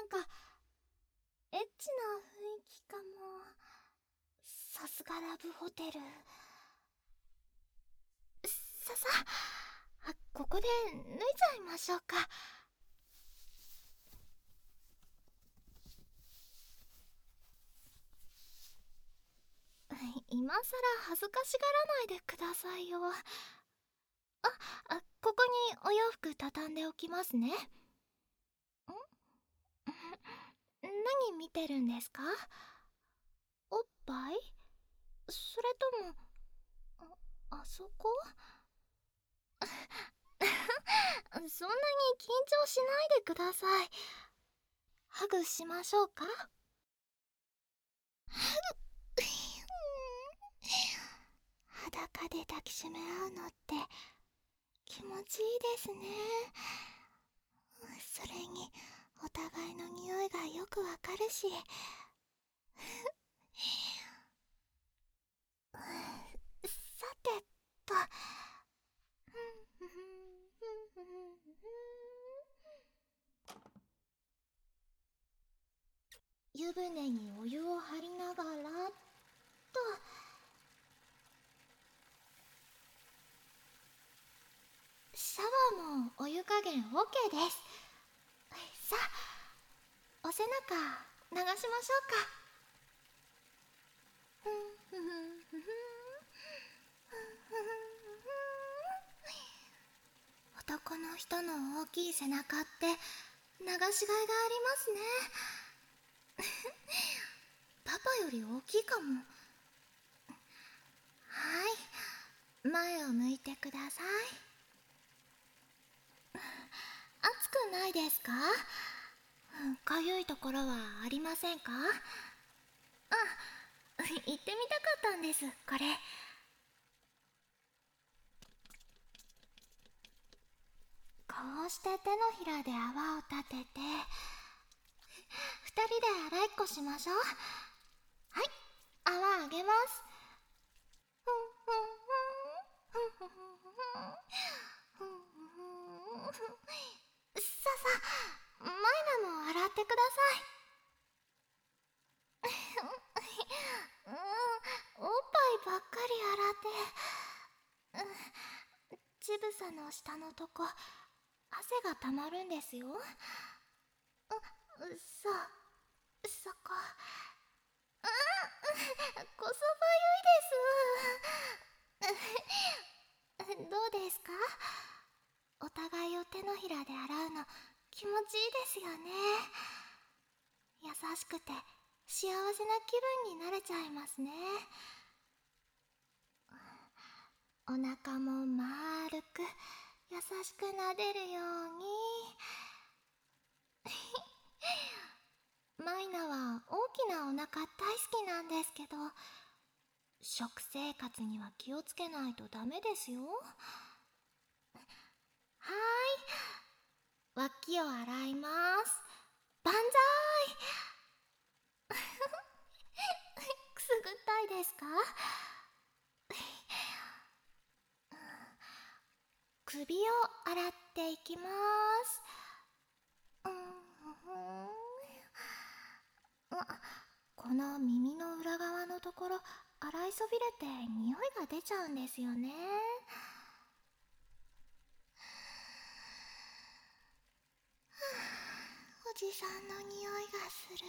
なんかエッチな雰囲気かも。さすがラブホテル。ここで脱いじゃいましょうか。今さら恥ずかしがらないでくださいよ。ここにお洋服畳んでおきますね。何見てるんですか？おっぱい？それともあそこ？そんなに緊張しないでください。ハグしましょうか？裸で抱きしめ合うのって気持ちいいですね。それにお互いの匂いがよくわかるし。さてと。湯船にお湯を張りながらと。シャワーもお湯加減 OK です。さあ、お背中流しましょうか。男の人の大きい背中って流しがいがありますね。パパより大きいかも。はい、前を向いてください。熱くないですか？かゆいところはありませんか？行ってみたかったんです、これ。こうして手のひらで泡を立てて、二人で洗いっこしましょう。はい、泡あげます。さあ、マイナも洗ってください。おっぱいばっかり洗って。乳房の下のとこ、汗がたまるんですよ。そこ。こそばゆいです。どうですか？お互いを手のひらで洗うの気持ちいいですよね。優しくて幸せな気分になれちゃいますね。お腹も丸く優しく撫でるように。マイナは大きなお腹大好きなんですけど、食生活には気をつけないとダメですよ。はーい、脇を洗います。万歳。くすぐったいですか？首を洗っていきます。この耳の裏側のところ洗いそびれて匂いが出ちゃうんですよね。おじさんの匂いがする。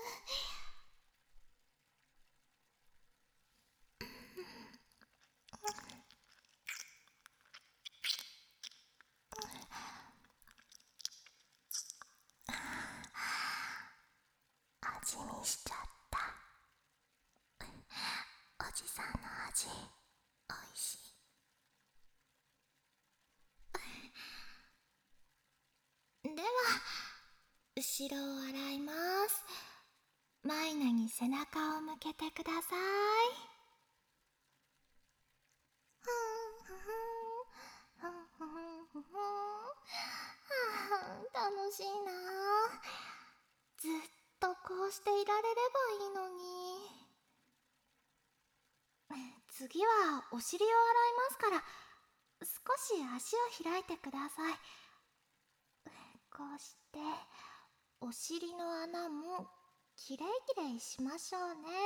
味見しちゃった。おじさんの味おいしい。では後ろを洗います。マイナに背中を向けてください。楽しいな。ずっとこうしていられればいいのに。次はお尻を洗いますから、少し足を開いてください。こうしてお尻の穴もきれいきれいしましょうね。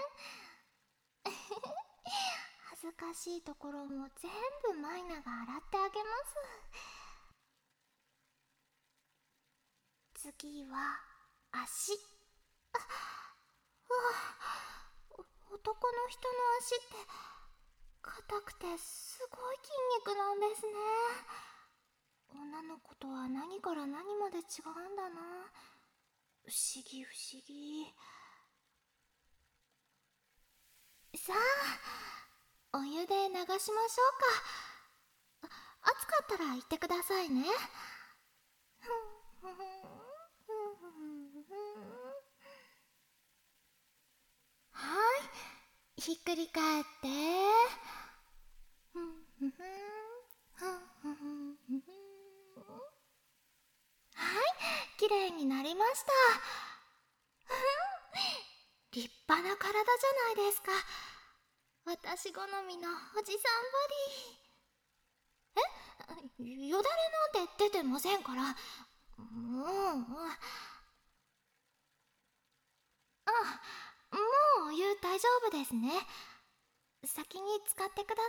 恥ずかしいところも全部マイナが洗ってあげます。次は足。男の人の足って硬くてすごい筋肉なんですね。女の子とは何から何まで違うんだな。不思議不思議。さあ、お湯で流しましょうか。熱かったら言ってくださいね。はい、ひっくり返って。はい、きれいになりました。立派な体じゃないですか。私好みのおじさんボディ。よだれなんて出てませんから。もうお湯大丈夫ですね。先に使ってくださ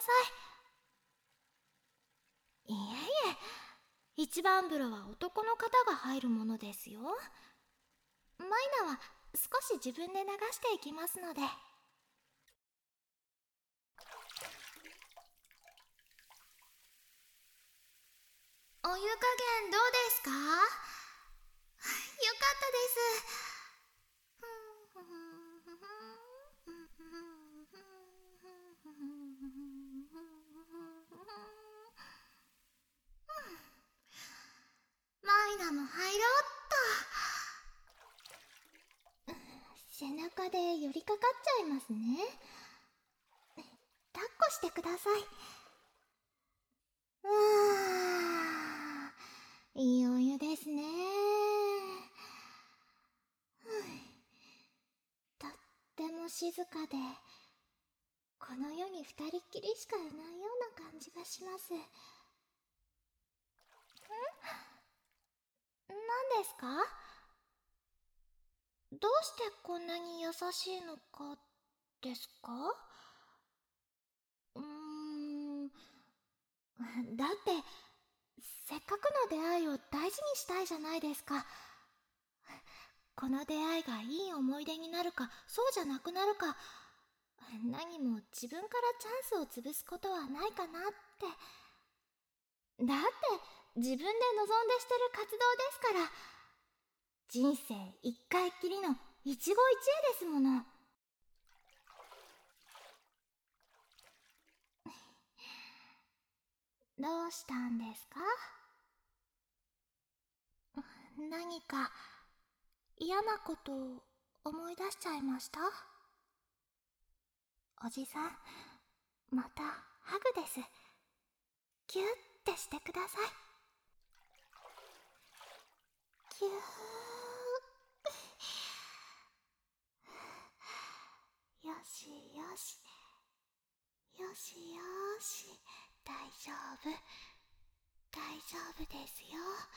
い。いえいえ、一番風呂は男の方が入るものですよ。マイナは少し自分で流していきますので。お湯加減どうですか？よかったです。マイナも入ろうっと。背中で寄りかかっちゃいますね。抱っこしてください。いいお湯ですね。とっても静かで、この世に二人っきりしかいないような感じがします。何ですか？どうしてこんなに優しいのかですか？だってせっかくの出会いを大事にしたいじゃないですか。この出会いがいい思い出になるかそうじゃなくなるか、何も自分からチャンスを潰すことはないかなって。だって自分で望んでしてる活動ですから。人生一回きりの一期一会ですもの。どうしたんですか？何か嫌なことを思い出しちゃいました？おじさん、またハグです。キュッてしてください。キュー。よしよし、よしよし、大丈夫、大丈夫ですよ。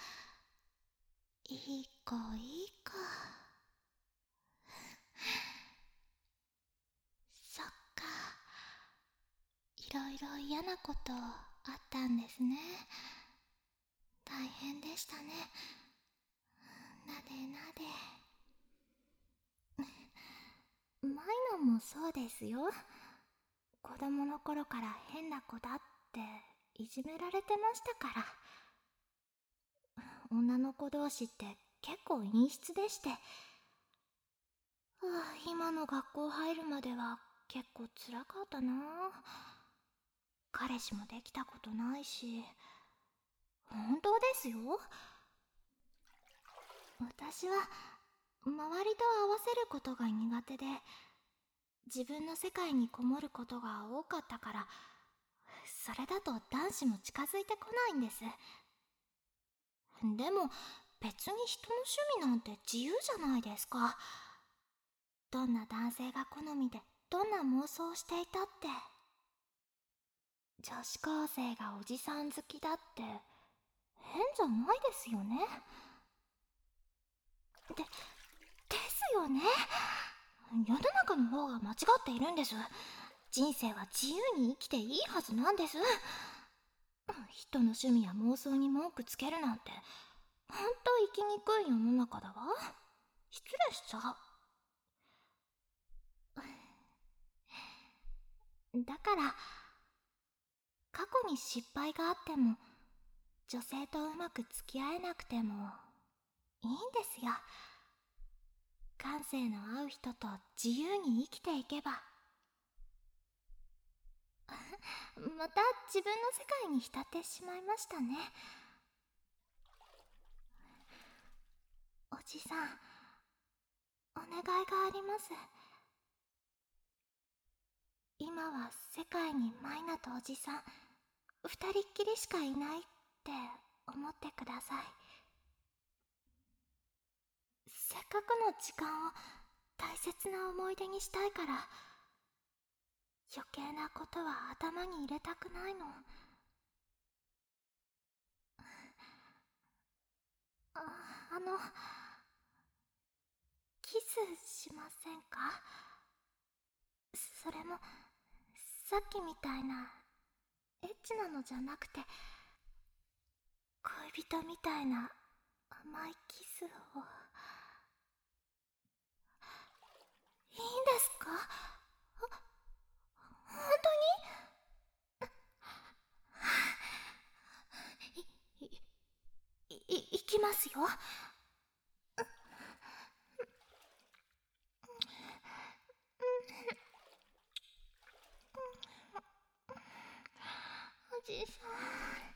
いい子いい子。そっか、いろいろ嫌なことあったんですね。大変でしたね。なでなで。マイナもそうですよ。子供の頃から変な子だっていじめられてましたから。女の子同士って結構陰湿でして、今の学校入るまでは結構辛かったな。彼氏もできたことないし。本当ですよ。私は周りと合わせることが苦手で、自分の世界にこもることが多かったから、それだと男子も近づいてこないんです。でも別に人の趣味なんて自由じゃないですか。どんな男性が好みでどんな妄想をしていたって。女子高生がおじさん好きだって変じゃないですよね。 ですよね。世の中の方が間違っているんです。人生は自由に生きていいはずなんです。人の趣味や妄想に文句つけるなんてほんと生きにくい世の中だわ。失礼しちゃう。だから過去に失敗があっても女性とうまく付き合えなくてもいいんですよ。感性の合う人と自由に生きていけば。また自分の世界に浸ってしまいましたね。おじさん、お願いがあります。今は世界にマイナとおじさん二人っきりしかいないって思ってください。せっかくの時間を大切な思い出にしたいから、余計なことは頭に入れたくないの。ああのキスしませんか？それもさっきみたいなエッチなのじゃなくて、恋人みたいな甘いキスを。いいんですか？本当に？いきますよ。おじさん、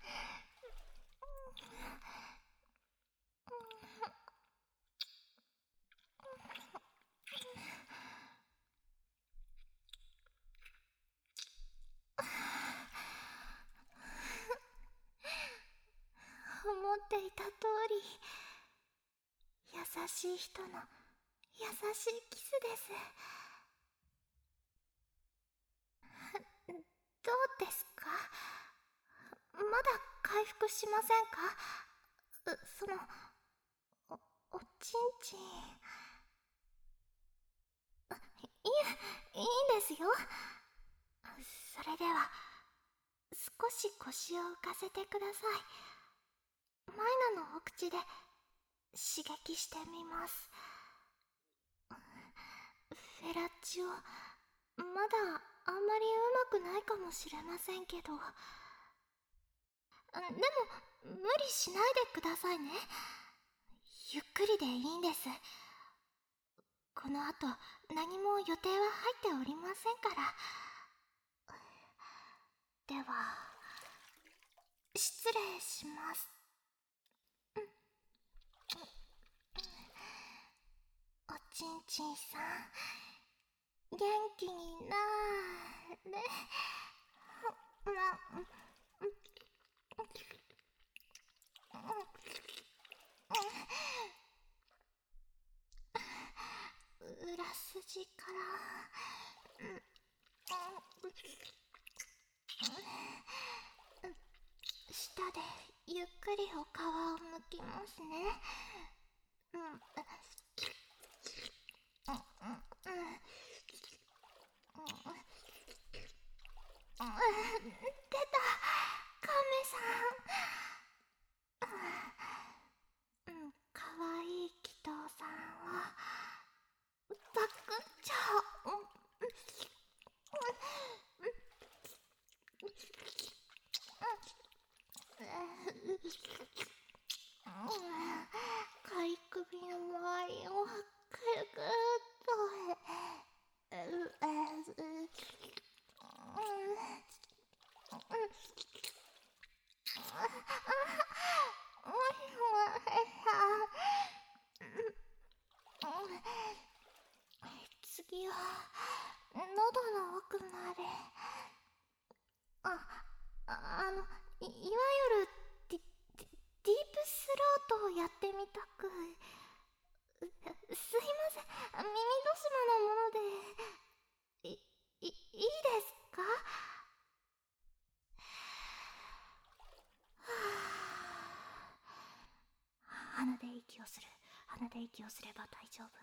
思っていた通り優しい人の優しいキスです。どうですか？まだ回復しませんか？そのおちんちん。いいんですよ。それでは少し腰を浮かせてください。マイナのお口で刺激してみます。フェラチオ、まだあんまりうまくないかもしれませんけど、でも無理しないでくださいね。ゆっくりでいいんです。この後何も予定は入っておりませんから。では失礼します。おちんちんさん、元気になーれ。裏筋から舌でゆっくりお皮をむきますね。出た、カメさん。かわいい祈祷さんはパクっちゃう。かい首の周りをくるくるっと。次は喉の奥まで。いわゆるディディープスロートをやってみたく。すいません、耳戸島のものでいいですか？鼻で息をする。鼻鼻で息をすれば大丈夫。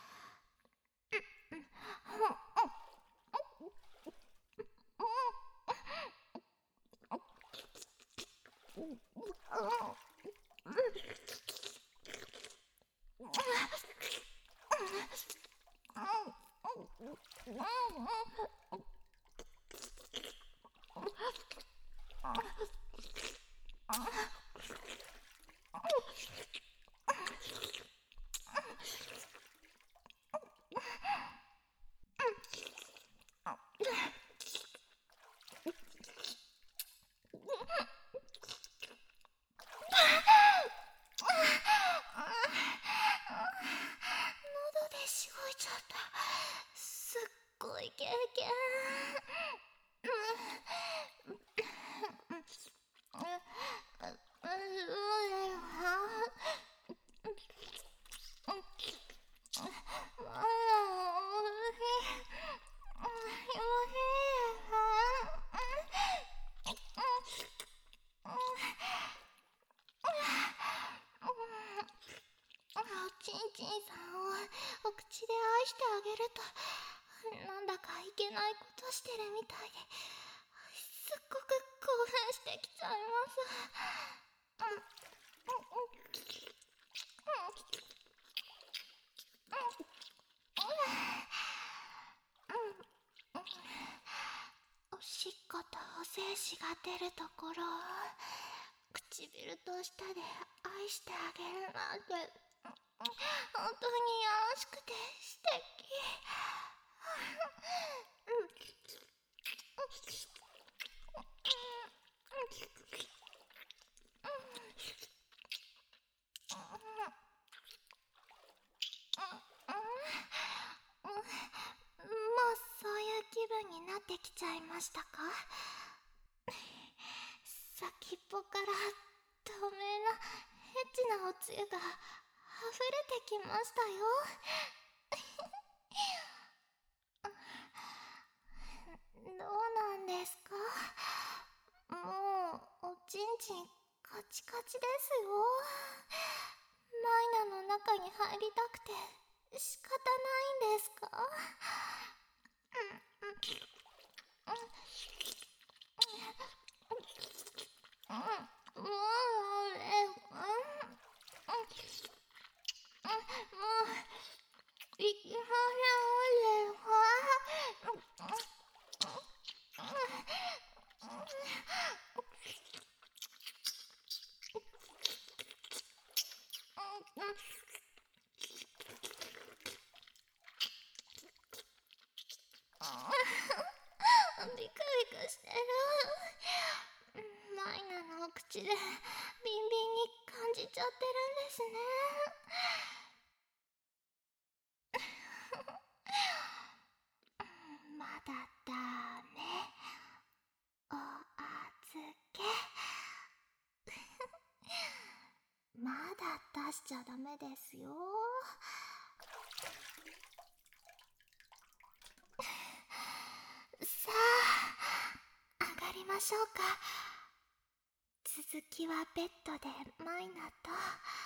喉でしごいちゃった。すっごい経験。ちんちんさんをお口で愛してあげるとなんだかいけないことしてるみたいですっごく興奮してきちゃいます。おしっことお精子が出るところを唇と舌で愛してあげるなんて本当によろしくて素敵。もうそういう気分になってきちゃいましたか？先っぽから透明なエッチなおつゆが溢れてきましたよ。どうなんですか？もうおちんちんカチカチですよ。マイナの中に入りたくて仕方ないんですか？もういきませんビクビクしてる。マイナのお口でビンビンに感じちゃってるんですね。まだダメ。お預け。まだ出しちゃダメですよ。さあ上がりましょうか。続きはベッドでマイナと